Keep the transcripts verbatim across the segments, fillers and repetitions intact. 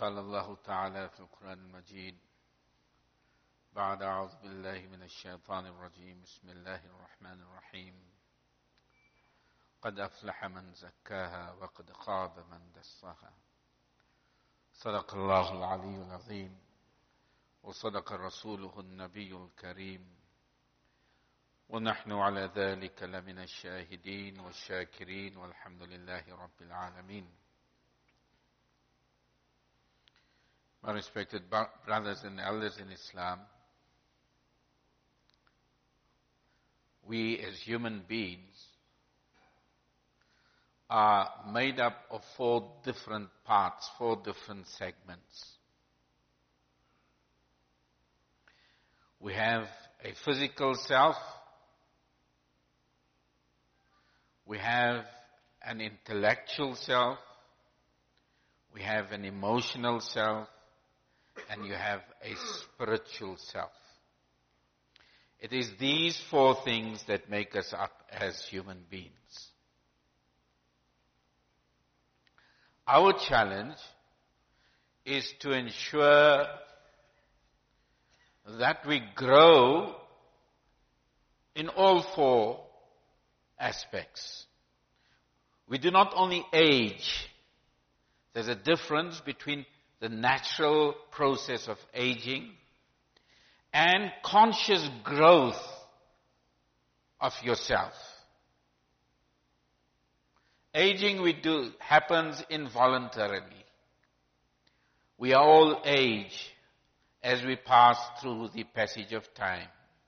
قال الله تعالى في القرآن المجيد بعد أعوذ بالله من الشيطان الرجيم بسم الله الرحمن الرحيم قد أفلح من زكاها وقد خاب من دساها صدق الله العلي العظيم وصدق رسوله النبي الكريم ونحن على ذلك لمن الشاهدين والشاكرين والحمد لله رب العالمين. My respected brothers and elders in Islam, we as human beings are made up of four different parts, four different segments. We have a physical self, we have an intellectual self, we have an emotional self, and you have a spiritual self. It is these four things that make us up as human beings. Our challenge is to ensure that we grow in all four aspects. We do not only age. There's a difference between the natural process of aging and conscious growth of yourself. Aging we do happens involuntarily. We are all age as we pass through the passage of time.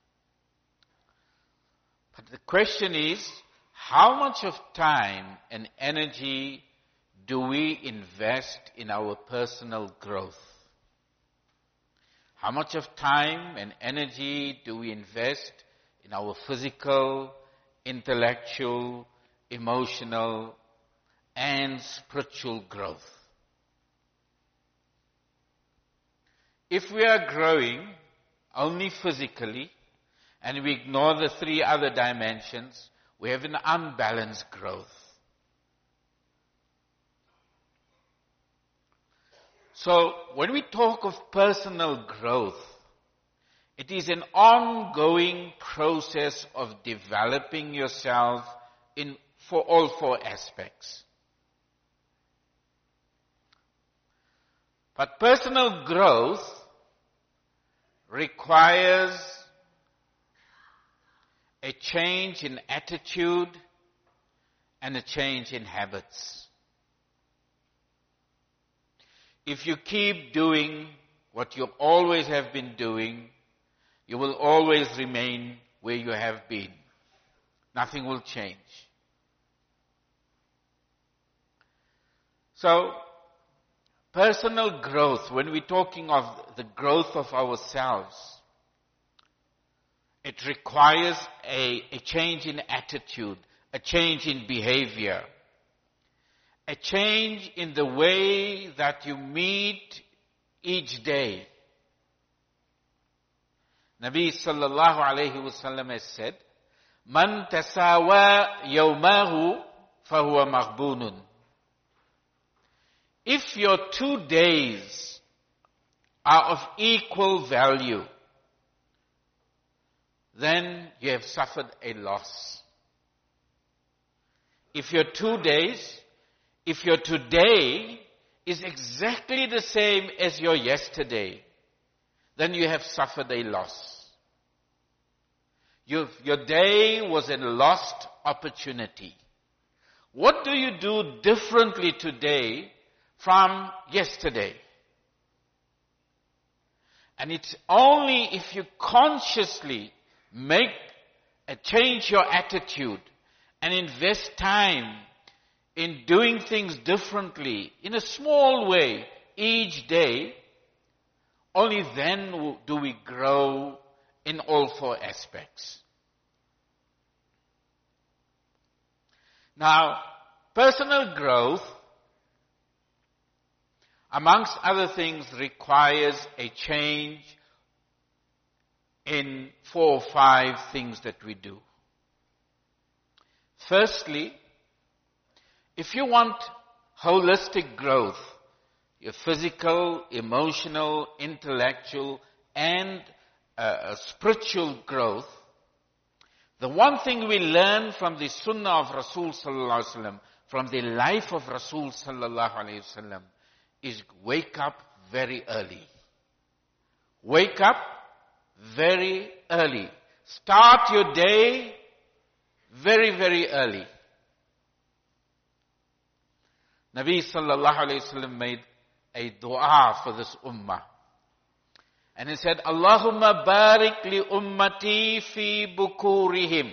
But the question is, how much of time and energy do we invest in our personal growth? How much of time and energy do we invest in our physical, intellectual, emotional, and spiritual growth? If we are growing only physically and we ignore the three other dimensions, we have an unbalanced growth. So, when we talk of personal growth, it is an ongoing process of developing yourself in for all four aspects. But personal growth requires a change in attitude and a change in habits. If you keep doing what you always have been doing, you will always remain where you have been. Nothing will change. So, personal growth, when we're talking of the growth of ourselves, it requires a, a change in attitude, a change in behavior, a change in the way that you meet each day. Nabi sallallahu alayhi wa sallam has said, Man tasawa yawmahu fahuwa maghbunun. If your two days are of equal value, then you have suffered a loss. If your two days, if your today is exactly the same as your yesterday, then you have suffered a loss. You've, your day was a lost opportunity. What do you do differently today from yesterday? And it's only if you consciously make a change your attitude and invest time in doing things differently in a small way each day, only then do we grow in all four aspects. Now, personal growth, amongst other things, requires a change in four or five things that we do. Firstly, if you want holistic growth, your physical, emotional, intellectual, and uh, spiritual growth, the one thing we learn from the sunnah of Rasul sallallahu alaihi wasallam, from the life of Rasul sallallahu alaihi wasallam, is wake up very early. Wake up very early. Start your day very, very early. Nabi sallallahu alayhi wasallam made a dua for this ummah. And he said, Allahumma barik li ummati fi bukurihim.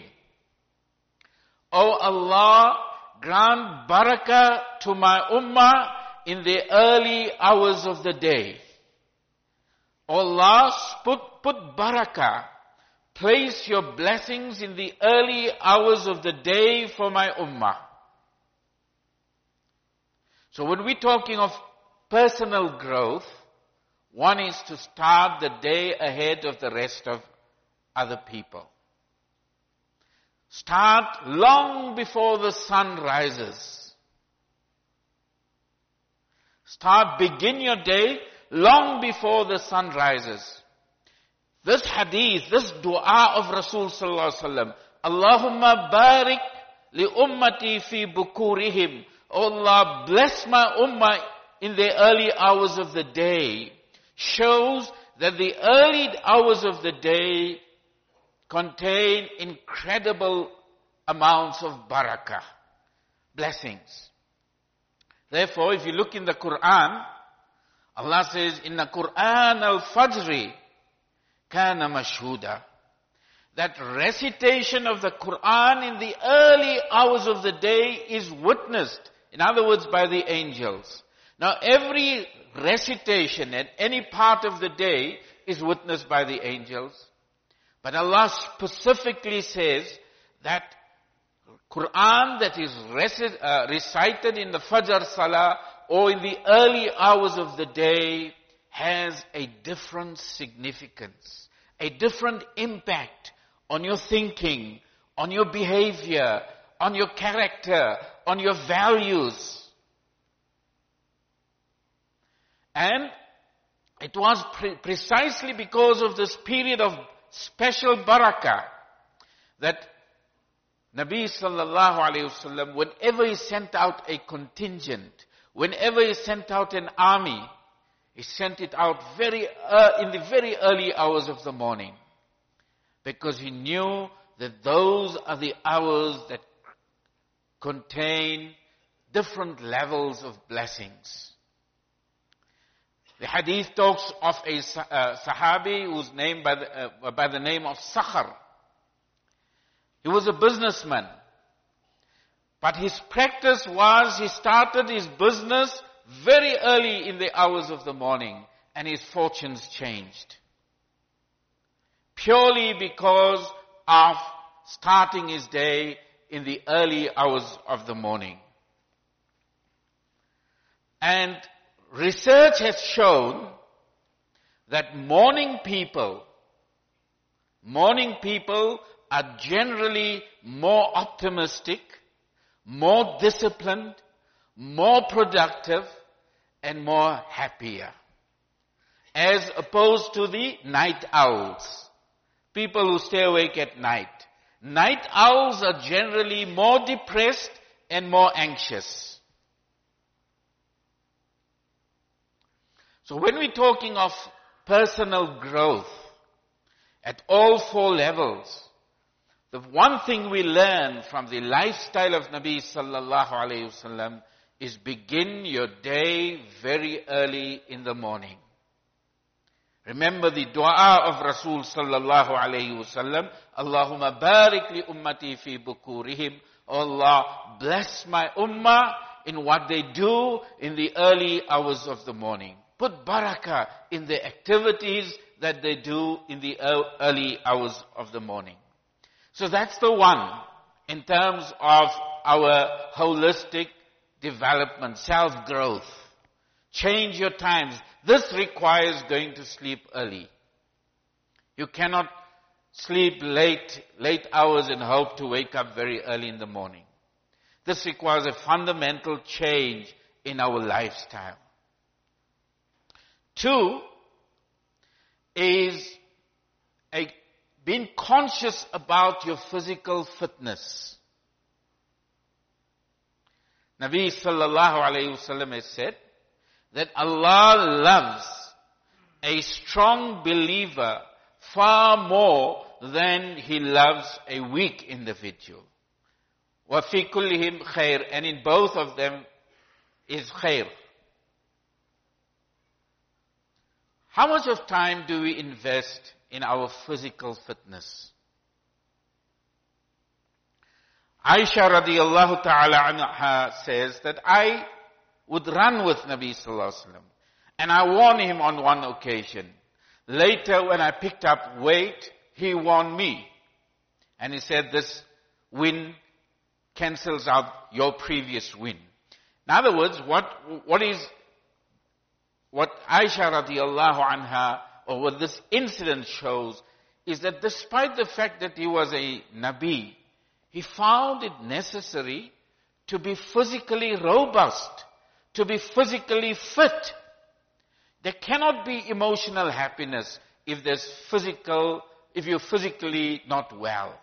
O Allah, grant barakah to my ummah in the early hours of the day. O Allah, put, put barakah, place your blessings in the early hours of the day for my ummah. So when we're talking of personal growth, one is to start the day ahead of the rest of other people. Start long before the sun rises. Start, begin your day long before the sun rises. This hadith, this dua of Rasul sallallahu alaihi wasallam, Allahumma barik li ummati fi bukurihim. Oh Allah, bless my ummah in the early hours of the day, shows that the early hours of the day contain incredible amounts of barakah, blessings. Therefore, if you look in the Quran, Allah says, Inna Quran al-Fajri kana mashhuda. That recitation of the Quran in the early hours of the day is witnessed. In other words, by the angels. Now, every recitation at any part of the day is witnessed by the angels. But Allah specifically says that Quran that is reci- uh, recited in the Fajr Salah or in the early hours of the day has a different significance, a different impact on your thinking, on your behavior, on your character, on your values. And it was pre- precisely because of this period of special barakah that Nabi sallallahu alayhi wasallam, whenever he sent out a contingent, whenever he sent out an army, he sent it out very uh, in the very early hours of the morning. Because he knew that those are the hours that contain different levels of blessings. The hadith talks of a uh, sahabi who's named by the, uh, by the name of Sakhar. He was a businessman. But his practice was he started his business very early in the hours of the morning and his fortunes changed. Purely because of starting his day in the early hours of the morning. And research has shown that morning people, morning people are generally more optimistic, more disciplined, more productive, and more happier. As opposed to the night owls, people who stay awake at night. Night owls are generally more depressed and more anxious. So when we're talking of personal growth at all four levels, the one thing we learn from the lifestyle of Nabi sallallahu alayhi wasallam is begin your day very early in the morning. Remember the dua of Rasul sallallahu alayhi wasallam, Allahumma barik li ummati fi bukurihim. Oh Allah, bless my ummah in what they do in the early hours of the morning. Put barakah in the activities that they do in the early hours of the morning. So that's the one in terms of our holistic development, self-growth. Change your times. This requires going to sleep early. You cannot sleep late, late hours and hope to wake up very early in the morning. This requires a fundamental change in our lifestyle. Two is a, being conscious about your physical fitness. Nabi sallallahu alayhi wasallam has said that Allah loves a strong believer far more than He loves a weak individual. وَفِي كُلِّهِمْ خَيْرٌ, and in both of them is khair. How much of time do we invest in our physical fitness? Aisha radiallahu ta'ala anha says that I would run with Nabi sallallahu alaihi wasallam, and I won him on one occasion. Later when I picked up weight, he won me. And he said, this win cancels out your previous win. In other words, what, what is, what Aisha radiallahu anha, or what this incident shows, is that despite the fact that he was a Nabi, he found it necessary to be physically robust, to be physically fit. There cannot be emotional happiness if there's physical, if you're physically not well.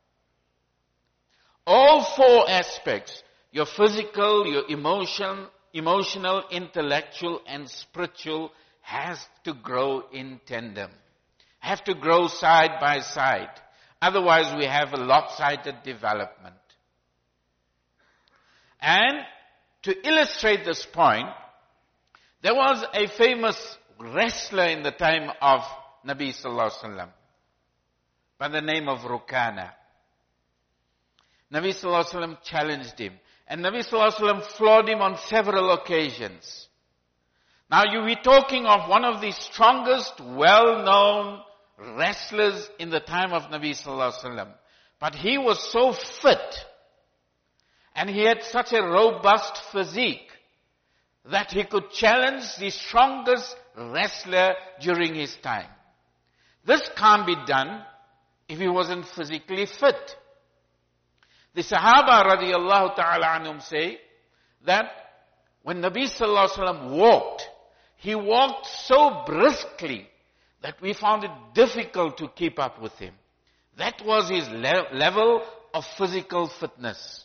All four aspects, your physical, your emotion, emotional, intellectual, and spiritual, has to grow in tandem. Have to grow side by side. Otherwise we have a lopsided development. And to illustrate this point, there was a famous wrestler in the time of Nabi sallallahu alaihi wasallam by the name of Rukana. Nabi sallallahu alaihi wasallam challenged him, and Nabi sallallahu alaihi wasallam floored him on several occasions. Now you be talking of one of the strongest, well-known wrestlers in the time of Nabi sallallahu alaihi wasallam, but he was so fit, and he had such a robust physique, that he could challenge the strongest wrestler during his time. This can't be done if he wasn't physically fit. The Sahaba radiallahu ta'ala anhum say that when Nabi sallallahu alaihi wasallam walked, he walked so briskly that we found it difficult to keep up with him. That was his le- level of physical fitness.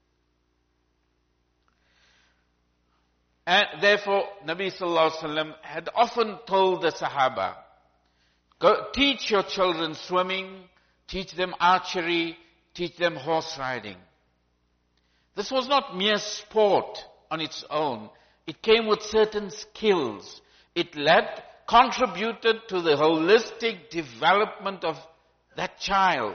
And therefore, Nabi sallallahu alaihi wasallam had often told the Sahaba, go teach your children swimming, teach them archery, teach them horse riding. This was not mere sport on its own. It came with certain skills. It led, contributed to the holistic development of that child.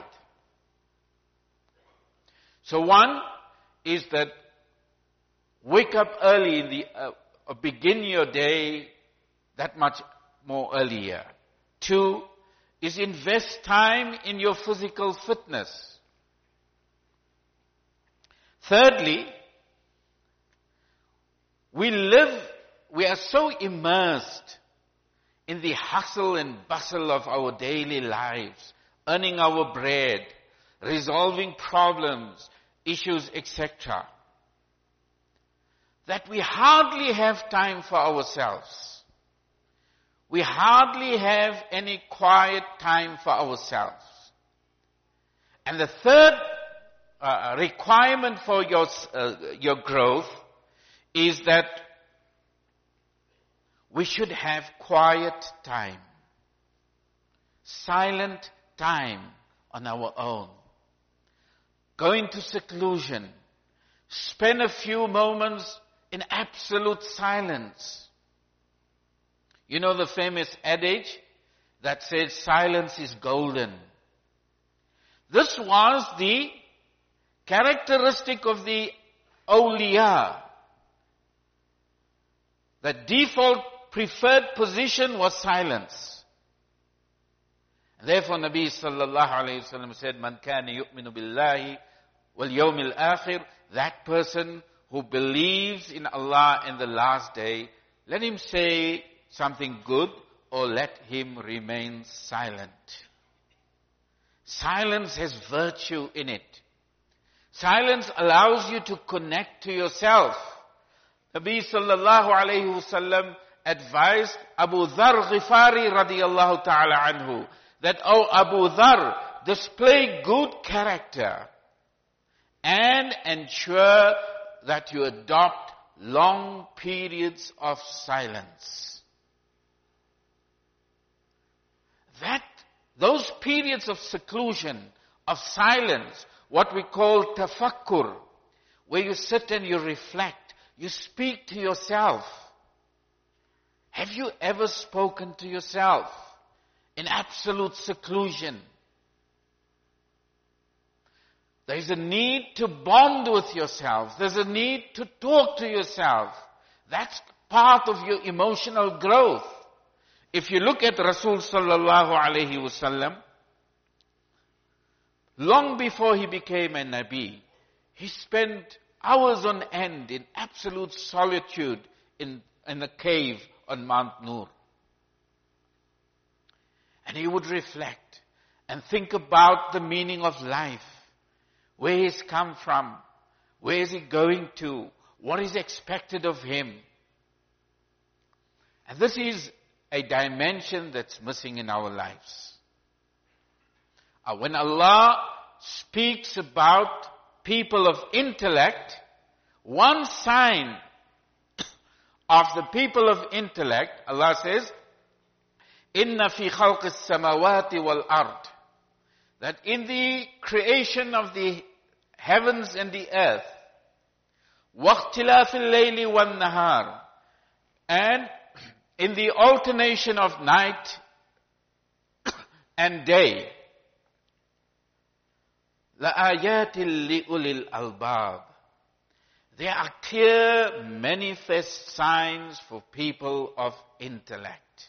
So one is that wake up early in the, uh, uh, begin your day that much more earlier. Two is invest time in your physical fitness. Thirdly, we live, we are so immersed in the hustle and bustle of our daily lives, earning our bread, resolving problems, issues, et cetera, that we hardly have time for ourselves. We hardly have any quiet time for ourselves. And the third uh, requirement for your, uh, your growth is that we should have quiet time, silent time on our own. Go into seclusion, spend a few moments in absolute silence. You know the famous adage that says silence is golden. This was the characteristic of the awliya. The default preferred position was silence. Therefore Nabi sallallahu alayhi wa sallam said, Man kana yu'minu billahi wal yawmil akhir, that person who believes in Allah in the last day, let him say something good or let him remain silent. Silence has virtue in it. Silence allows you to connect to yourself. Nabi sallallahu alayhi wasallam advised Abu Dharr Ghifari radiyallahu ta'ala anhu that, "Oh Abu Dharr, display good character and ensure that you adopt long periods of silence." That, those periods of seclusion, of silence, what we call tafakkur, where you sit and you reflect, you speak to yourself. Have you ever spoken to yourself in absolute seclusion? There's a need to bond with yourself. There's a need to talk to yourself. That's part of your emotional growth. If you look at Rasul sallallahu alayhi wasallam, long before he became a Nabi, he spent hours on end in absolute solitude in, in a cave on Mount Nur. And he would reflect and think about the meaning of life. Where he's come from, where is he going to, what is expected of him. And this is a dimension that's missing in our lives. Uh, when Allah speaks about people of intellect, one sign of the people of intellect, Allah says, "Inna fi khalqis samawati wal ard," that in the creation of the heavens and the earth, وَاخْتِلَافِ اللَّيْلِ وَالنَّهَارِ, and in the alternation of night and day, لَآيَاتٍ لِأُولِي الْأَلْبَابِ, there are clear, manifest signs for people of intellect.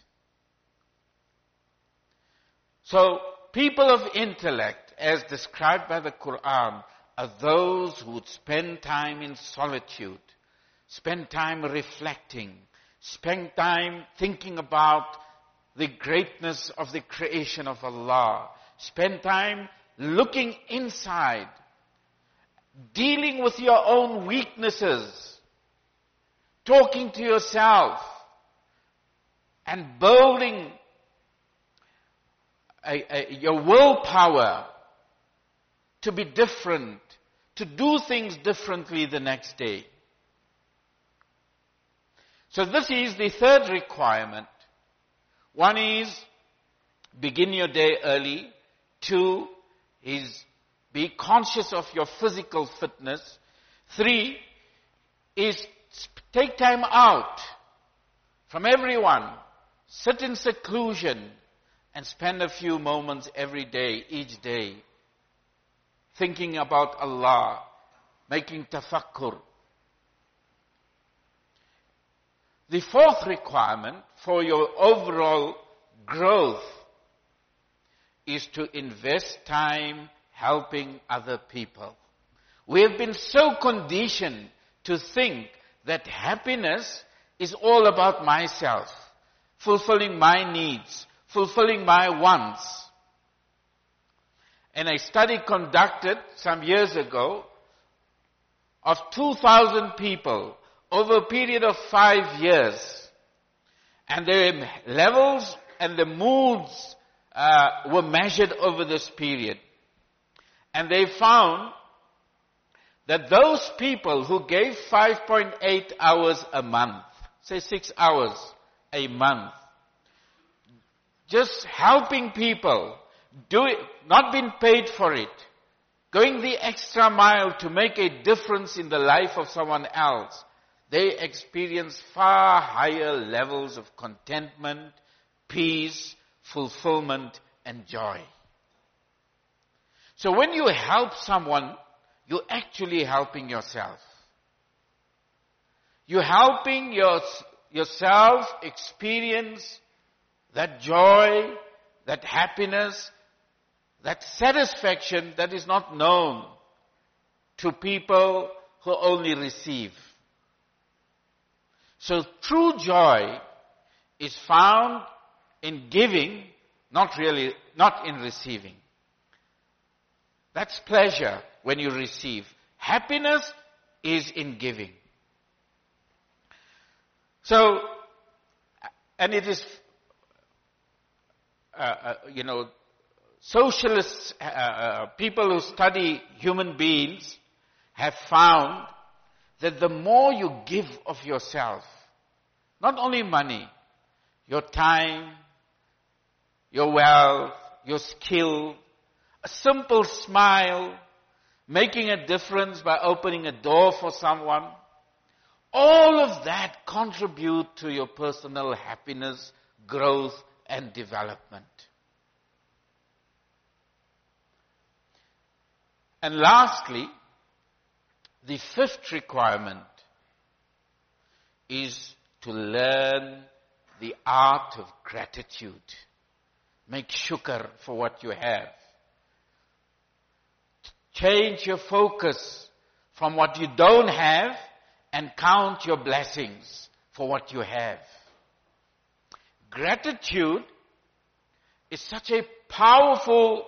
So, people of intellect, as described by the Quran, are those who would spend time in solitude, spend time reflecting, spend time thinking about the greatness of the creation of Allah, spend time looking inside, dealing with your own weaknesses, talking to yourself, and building A, a, your willpower to be different, to do things differently the next day. So this is the third requirement. One is, begin your day early. Two is, be conscious of your physical fitness. Three is, take time out from everyone. Sit in seclusion and spend a few moments every day, each day, thinking about Allah, making tafakkur. The fourth requirement for your overall growth is to invest time helping other people. We have been so conditioned to think that happiness is all about myself, fulfilling my needs, fulfilling my wants. And a study conducted some years ago of two thousand people over a period of five years. And their levels and the moods uh, were measured over this period. And they found that those people who gave five point eight hours a month, say six hours a month, just helping people, do it, not being paid for it, going the extra mile to make a difference in the life of someone else, they experience far higher levels of contentment, peace, fulfillment, and joy. So when you help someone, you're actually helping yourself. You're helping your, yourself experience that joy, that happiness, that satisfaction that is not known to people who only receive. So true joy is found in giving, not really, not in receiving. That's pleasure when you receive. Happiness is in giving. So, And it is, uh, uh, you know, socialists, uh, uh, people who study human beings have found that the more you give of yourself, not only money, your time, your wealth, your skill, a simple smile, making a difference by opening a door for someone, all of that contribute to your personal happiness, growth, and development. And lastly, the fifth requirement is to learn the art of gratitude. Make shukr for what you have. Change your focus from what you don't have and count your blessings for what you have. Gratitude is such a powerful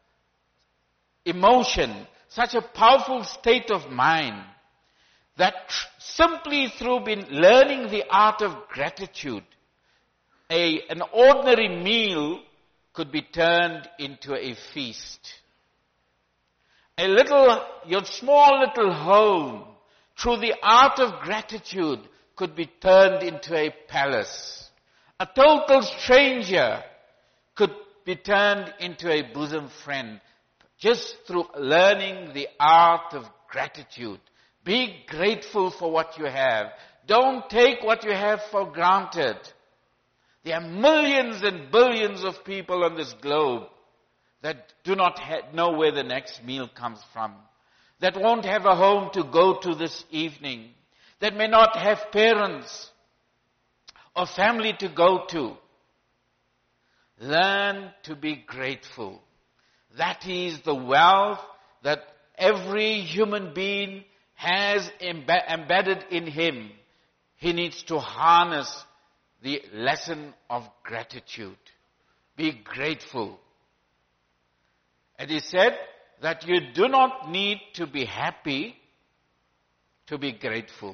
emotion, such a powerful state of mind, that simply through been learning the art of gratitude, a, an ordinary meal could be turned into a feast. A little, your small little home, through the art of gratitude, could be turned into a palace. A total stranger could be turned into a bosom friend, just through learning the art of gratitude. Be grateful for what you have. Don't take what you have for granted. There are millions and billions of people on this globe that do not ha- know where the next meal comes from, that won't have a home to go to this evening, that may not have parents or family to go to. Learn to be grateful. That is the wealth that every human being has embe- embedded in him. He needs to harness the lesson of gratitude. Be grateful. And he said that you do not need to be happy to be grateful.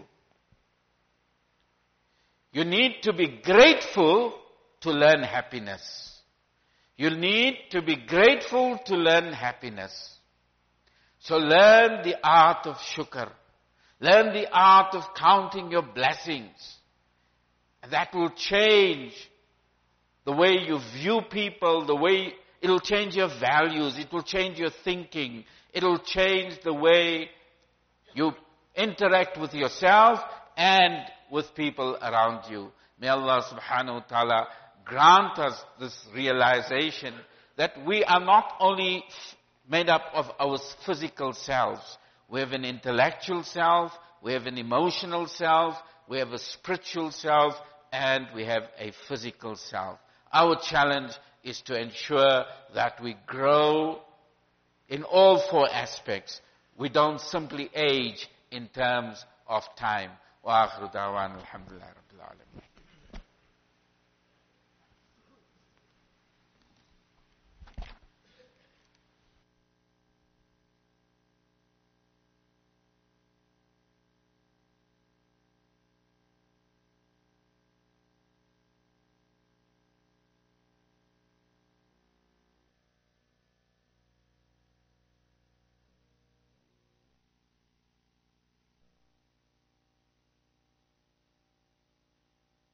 You need to be grateful to learn happiness. You need to be grateful to learn happiness. So learn the art of shukr. Learn the art of counting your blessings. And that will change the way you view people, the way it will change your values, it will change your thinking, it will change the way you interact with yourself and with people around you. May Allah subhanahu wa ta'ala grant us this realization that we are not only made up of our physical selves. We have an intellectual self, we have an emotional self, we have a spiritual self, and we have a physical self. Our challenge is to ensure that we grow in all four aspects. We don't simply age in terms of time. Wa akhiru da'wana alhamdulillahi rabbil alamin.